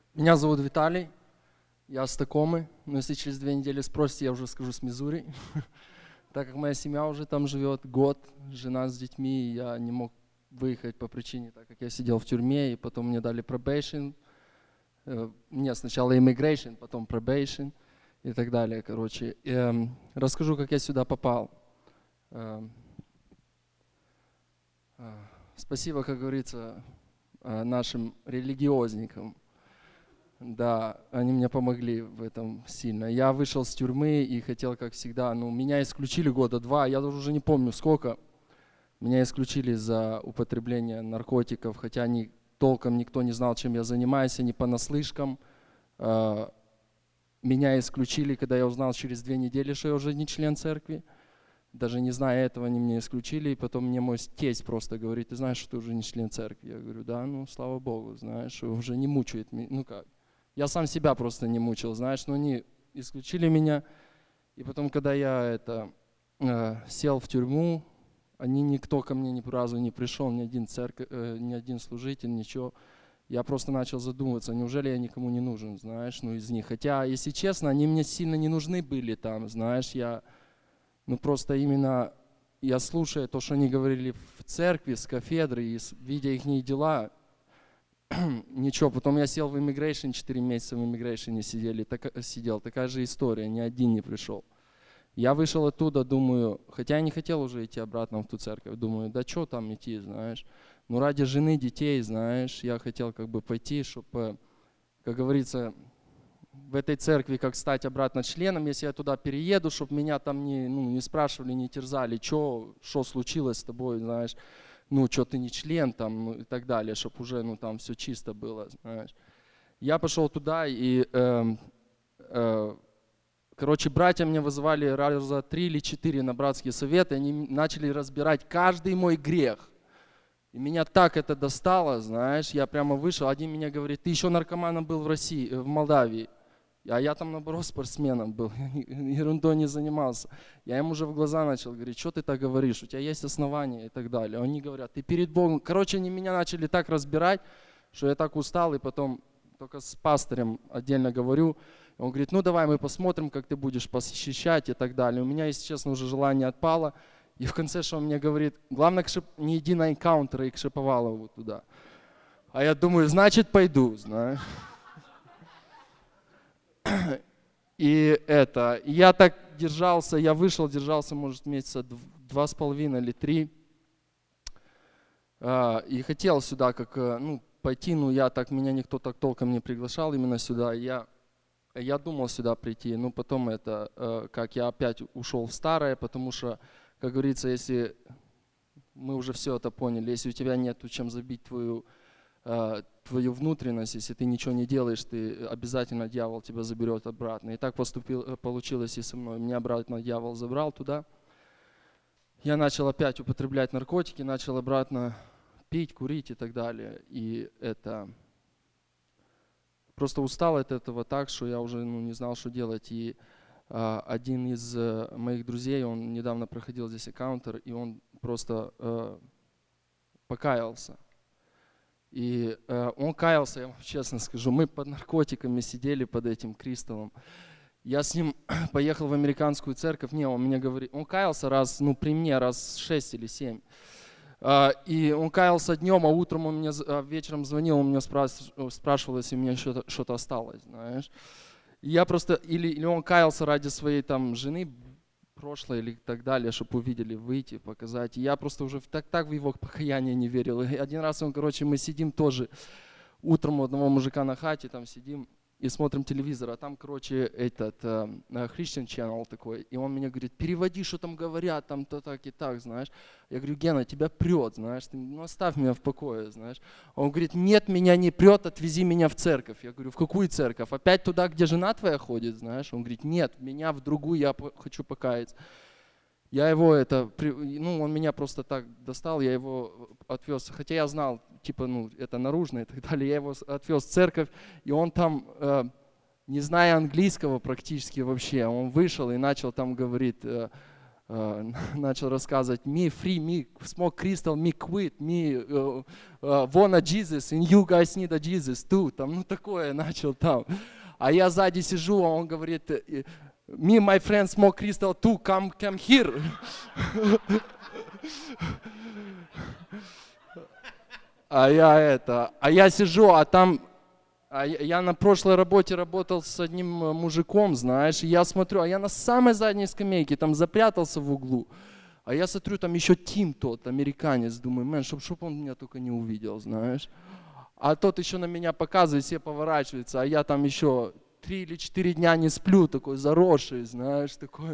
Меня зовут Виталий, я с Такомы, но если через 2 недели спросите, я уже скажу с Миссури, так как моя семья уже там живет год, жена с детьми, я не мог выехать по причине, так как я сидел в тюрьме, и потом мне дали probation, мне сначала immigration, потом probation и так далее, короче. Расскажу, как я сюда попал. Спасибо, как говорится, нашим религиозникам. Да, они мне помогли в этом сильно. Я вышел с тюрьмы и хотел, как всегда, меня исключили 2 года, я даже уже не помню сколько. Меня исключили за употребление наркотиков, хотя толком никто не знал, чем я занимаюсь, они понаслышкам. Меня исключили, когда я узнал через 2 недели, что я уже не член церкви. Даже не зная этого, они меня исключили, и потом мне мой тесть просто говорит: ты знаешь, что ты уже не член церкви? Я говорю: да, слава Богу, знаешь, уже не мучает меня, как. Я сам себя просто не мучил, знаешь, но они исключили меня. И потом, когда я сел в тюрьму, никто ко мне ни разу не пришел, ни один служитель, ничего. Я просто начал задумываться, неужели я никому не нужен, знаешь, из них. Хотя, если честно, они мне сильно не нужны были там, знаешь, просто именно я слушая то, что они говорили в церкви, с кафедры, и видя их дела, ничего, потом я сел в immigration, 4 месяца в immigration сидел, такая же история, ни один не пришел. Я вышел оттуда, думаю, хотя я не хотел уже идти обратно в ту церковь, думаю, да что там идти, знаешь, ради жены, детей, знаешь, я хотел пойти, чтобы, как говорится, в этой церкви, как стать обратно членом, если я туда перееду, чтобы меня там не спрашивали, не терзали, что случилось с тобой, знаешь, что ты не член там, и так далее, чтобы уже, там все чисто было, знаешь. Я пошел туда, и, короче, братья меня вызывали раза 3 или 4 на братские советы, они начали разбирать каждый мой грех. И меня так это достало, знаешь, я прямо вышел, один меня говорит: ты еще наркоманом был в Молдавии. А я там, наоборот, спортсменом был, ерундой не занимался. Я им уже в глаза начал говорить: что ты так говоришь, у тебя есть основания и так далее. Они говорят: ты перед Богом. Короче, они меня начали так разбирать, что я так устал, и потом только с пастырем отдельно говорю. Он говорит: давай мы посмотрим, как ты будешь посещать и так далее. У меня, если честно, уже желание отпало. И в конце, что он мне говорит: главное, не иди на энкаунтеры и к Шаповалову туда. А я думаю, значит, пойду, знаешь. И я так держался, я вышел, держался, может, месяца 2,5 или 3. И хотел сюда пойти, меня никто так толком не приглашал именно сюда. Я думал сюда прийти, потом как я опять ушел в старое, потому что, как говорится, если мы уже все это поняли, если у тебя нету чем забить твою внутренность, если ты ничего не делаешь, ты обязательно дьявол тебя заберет обратно. И так получилось и со мной. Меня обратно дьявол забрал туда. Я начал опять употреблять наркотики, начал обратно пить, курить и так далее. И просто устал от этого так, что я уже не знал, что делать. И один из моих друзей, он недавно проходил здесь энкаунтер, и он просто покаялся. И он каялся, я вам честно скажу, мы под наркотиками сидели, под этим кристаллом. Я с ним поехал в американскую церковь, он мне говорит, он каялся при мне раз 6 или 7. И он каялся днем, а утром он мне, вечером звонил, он меня спрашивал, если у меня что-то осталось, знаешь. И я просто, или он каялся ради своей там жены, прошлое или так далее, чтобы увидели, выйти, показать. И я просто уже так в его покаяние не верил. И один раз мы сидим тоже утром у одного мужика на хате, там сидим и смотрим телевизор, а там, Christian Channel такой, и он мне говорит: переводи, что там говорят, там то так и так, знаешь. Я говорю: Гена, тебя прет, знаешь, оставь меня в покое, знаешь. Он говорит: нет, меня не прет, отвези меня в церковь. Я говорю: в какую церковь? Опять туда, где жена твоя ходит, знаешь? Он говорит: нет, меня в другую, я хочу покаяться. Я его он меня просто так достал, я его отвез, хотя я знал, это наружно и так далее, я его отвез в церковь, и он там, не зная английского практически вообще, он вышел и начал там говорить, начал рассказывать, me free, me smoke crystal, me quit, me want a Jesus, and you guys need a Jesus too. Там, ну такое начал там. А я сзади сижу, а он говорит, me, my friend smoke crystal too, come here. А я сижу, а там, я на прошлой работе работал с одним мужиком, знаешь, и я смотрю, а я на самой задней скамейке, там запрятался в углу, а я смотрю, там еще Тим тот, американец, думаю, мэн, чтоб он меня только не увидел, знаешь. А тот еще на меня показывает, все поворачиваются, а я там еще 3 или 4 дня не сплю, такой заросший, знаешь, такой.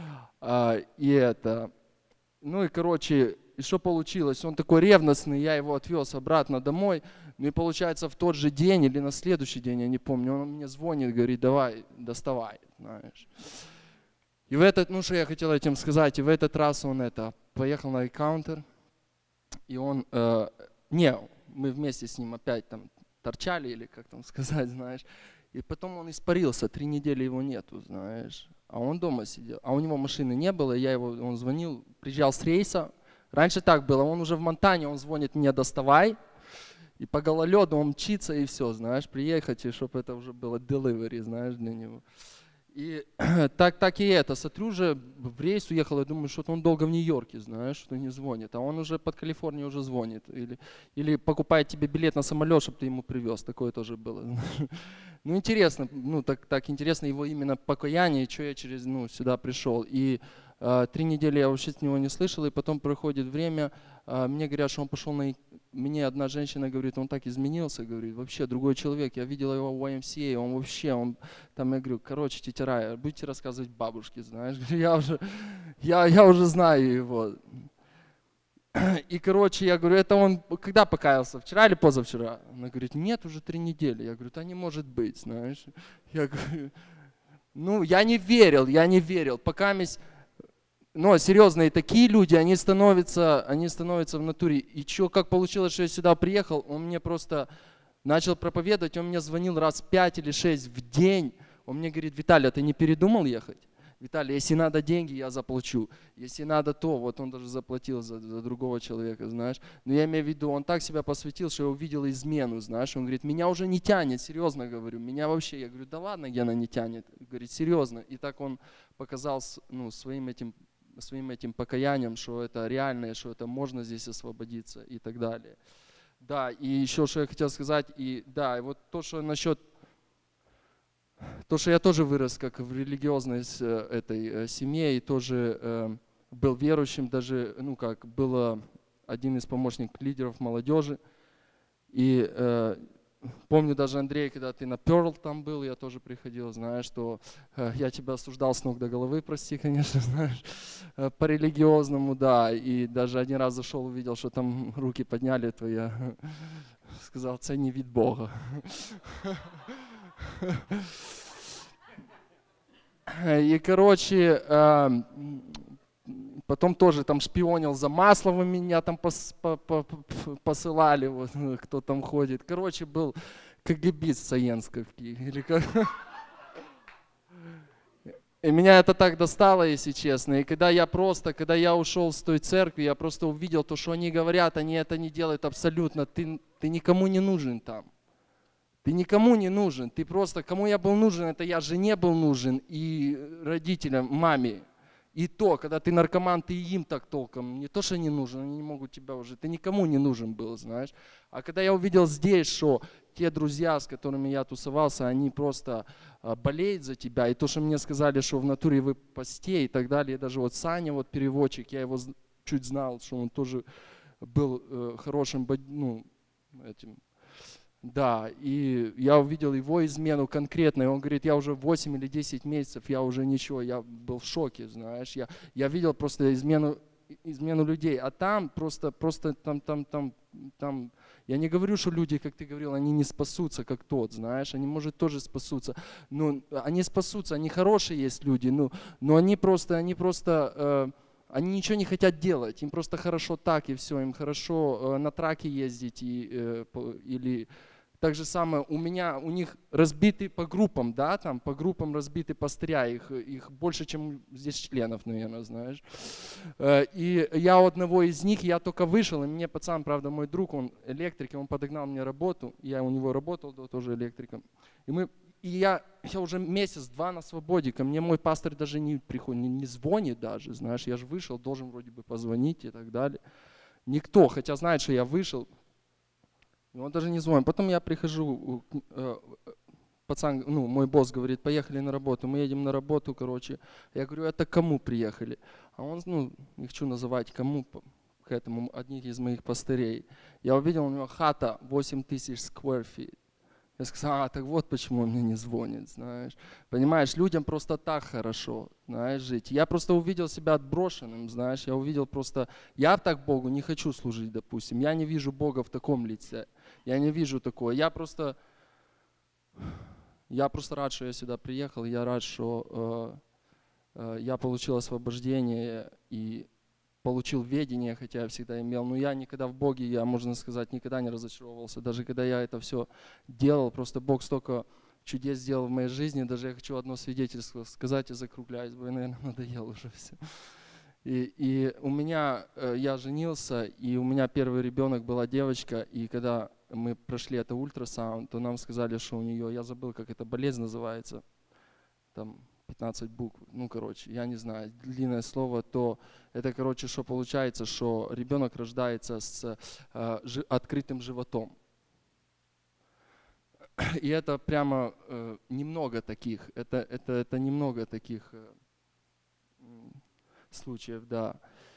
Ну и короче, и что получилось? Он такой ревностный, я его отвез обратно домой. Ну и получается в тот же день или на следующий день, я не помню, он мне звонит, говорит, давай, доставай, знаешь. И в этот, ну что я хотел этим сказать, и в этот раз он поехал на экаунтер, и он, мы вместе с ним опять там торчали, или как там сказать, знаешь. И потом он испарился, 3 недели его нету, знаешь. А он дома сидел, а у него машины не было, он звонил, приезжал с рейса. Раньше так было, он уже в Монтане, он звонит мне, доставай. И по гололеду он мчится и все, знаешь, приехать, и чтобы это уже было delivery, знаешь, для него. И так и это, смотрю уже, в рейс уехал, я думаю, что-то он долго в Нью-Йорке, знаешь, что не звонит. А он уже под Калифорнией уже звонит. Или покупает тебе билет на самолет, чтобы ты ему привез, такое тоже было. Ну интересно, ну так интересно его именно покаяние, что я сюда пришел. И 3 недели я вообще с него не слышал, и потом проходит время, мне говорят, что он пошел мне одна женщина говорит, он так изменился, говорит, вообще другой человек, я видела его в YMCA, там я говорю, короче, тетя Рая, будете рассказывать бабушке, знаешь, я уже знаю его. И, короче, я говорю, это он когда покаялся, вчера или позавчера? Она говорит, нет, уже 3 недели. Я говорю, да не может быть, знаешь. Я говорю, ну, я не верил, пока но серьезные такие люди, они становятся в натуре. И как получилось, что я сюда приехал, он мне просто начал проповедовать, он мне звонил раз 5 или 6 в день. Он мне говорит, Виталий, а ты не передумал ехать? Виталий, если надо деньги, я заплачу. Если надо то, вот он даже заплатил за другого человека, знаешь. Но я имею в виду, он так себя посвятил, что я увидел измену, знаешь. Он говорит, меня уже не тянет, серьезно говорю. Меня вообще, я говорю, да ладно, Гена, не тянет. Говорит, серьезно. И так он показал своим этим покаянием, что это реальное, что это можно здесь освободиться и так далее. Да, и еще, что я хотел сказать, и вот то, что я тоже вырос как в религиозной этой семье, и тоже был верующим, даже, был один из помощников лидеров молодежи. И помню даже, Андрей, когда ты на Pearl там был, я тоже приходил, знаешь, что я тебя осуждал с ног до головы, прости, конечно, знаешь, по-религиозному, да. И даже один раз зашел, увидел, что там руки подняли, то я сказал, це не від Бога. И, короче, потом тоже там шпионил за Масловым, меня там посылали, вот, кто там ходит. Короче, был КГБист Саенсковский. И меня это так достало, если честно. И когда я ушел с той церкви, я просто увидел то, что они говорят, они это не делают абсолютно. Ты никому не нужен там. Ты никому не нужен, ты просто, кому я был нужен, это я жене был нужен и родителям, маме. И то, когда ты наркоман, ты им так толком, не то, что не нужен, они не могут тебя уже, ты никому не нужен был, знаешь. А когда я увидел здесь, что те друзья, с которыми я тусовался, они просто болеют за тебя, и то, что мне сказали, что в натуре вы посте и так далее, даже вот Саня, вот переводчик, я его чуть знал, что он тоже был хорошим, этим. Да, и я увидел его измену конкретно, и он говорит, я уже 8 или 10 месяцев, я уже ничего, я был в шоке, знаешь, я видел просто измену людей, а там просто там, я не говорю, что люди, как ты говорил, они не спасутся, как тот, знаешь, они, может, тоже спасутся, но они спасутся, они хорошие есть люди, но они ничего не хотят делать, им просто хорошо так и все, им хорошо на траке ездить или Так же самое у них разбиты по группам, да, там по группам разбиты пастыря, их больше, чем здесь членов, наверное, знаешь. И я у одного из них, я только вышел, и мне пацан, правда, мой друг, он электрик, и он подогнал мне работу, я у него работал, да, тоже электриком. Я уже месяц-два на свободе, ко мне мой пастор даже не приходит, не звонит даже, знаешь, я же вышел, должен вроде бы позвонить и так далее. Никто, хотя знает, что я вышел, и он даже не звонит. Потом я прихожу, пацан, мой босс говорит, поехали на работу, мы едем на работу, короче. Я говорю, это кому приехали? А он, не хочу называть кому, к этому, одних из моих пастырей. Я увидел, у него хата 8000 square feet. Я сказал, так вот почему он мне не звонит, знаешь. Понимаешь, людям просто так хорошо, знаешь, жить. Я просто увидел себя отброшенным, знаешь, я увидел просто, я так Богу не хочу служить, допустим. Я не вижу Бога в таком лице, я не вижу такого. Я просто рад, что я сюда приехал, я рад, что я получил освобождение и получил ведение, хотя я всегда имел, но я никогда в Боге, я, можно сказать, никогда не разочаровывался. Даже когда я это все делал, просто Бог столько чудес сделал в моей жизни, даже я хочу одно свидетельство сказать и закругляюсь, бо я, наверное, надоел уже все. И у меня, я женился, и у меня первый ребенок была девочка, и когда мы прошли это ультрасаунд, то нам сказали, что у нее, я забыл, как эта болезнь называется, там 15 букв, я не знаю, длинное слово, то это, что получается, что ребенок рождается с открытым животом. И это прямо немного таких, это немного таких случаев, да.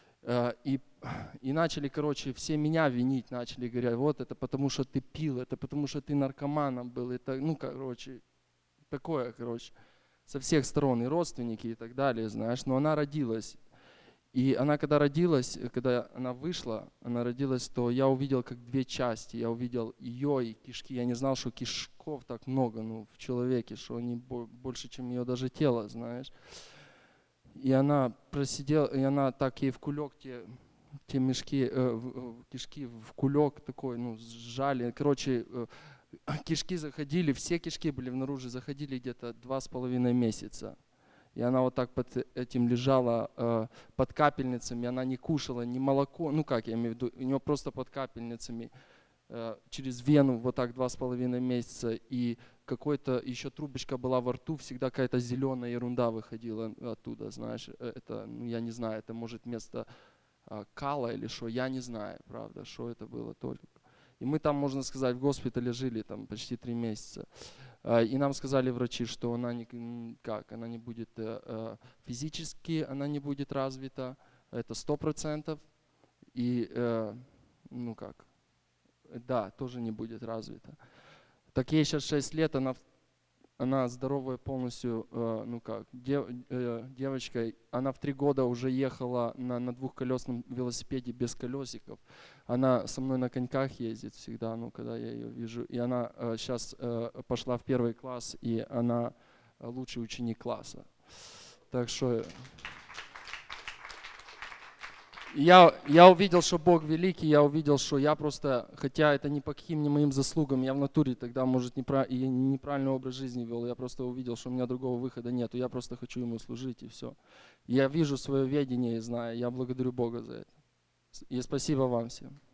И начали, все меня винить, начали говорить, вот это потому, что ты пил, это потому, что ты наркоманом был, это, такое, со всех сторон, и родственники, и так далее, знаешь. Но она родилась. И она, когда родилась, когда она вышла, она родилась, то я увидел как две части. Я увидел ее и кишки. Я не знал, что кишков так много в человеке, что они больше, чем ее даже тело, знаешь. И она просидела, и она так ей в кулек те мешки, кишки в кулек такой, сжали. Кишки заходили, все кишки были внаружи, заходили где-то 2,5 месяца. И она вот так под этим лежала, под капельницами, она не кушала ни молоко, я имею в виду, у нее просто под капельницами, через вену вот так 2,5 месяца. И какой-то еще трубочка была во рту, всегда какая-то зеленая ерунда выходила оттуда, знаешь. Это, я не знаю, это может вместо кала или что, я не знаю, правда, что это было только. И мы там, можно сказать, в госпитале жили там почти 3 месяца. И нам сказали врачи, что она она не будет физически, она не будет развита, это 100%. И, да, тоже не будет развита. Так ей сейчас 6 лет, она здоровая полностью, девочка. Она в 3 года уже ехала на двухколесном велосипеде без колесиков. Она со мной на коньках ездит всегда, когда я ее вижу. И она сейчас пошла в 1 класс, и она лучший ученик класса. Так что я увидел, что Бог великий, я увидел, что я просто, хотя это не по каким ни моим заслугам, я в натуре тогда, может, неправильный образ жизни вел, я просто увидел, что у меня другого выхода нету, я просто хочу Ему служить, и все. Я вижу свое ведение и знаю, я благодарю Бога за это. И спасибо вам всем.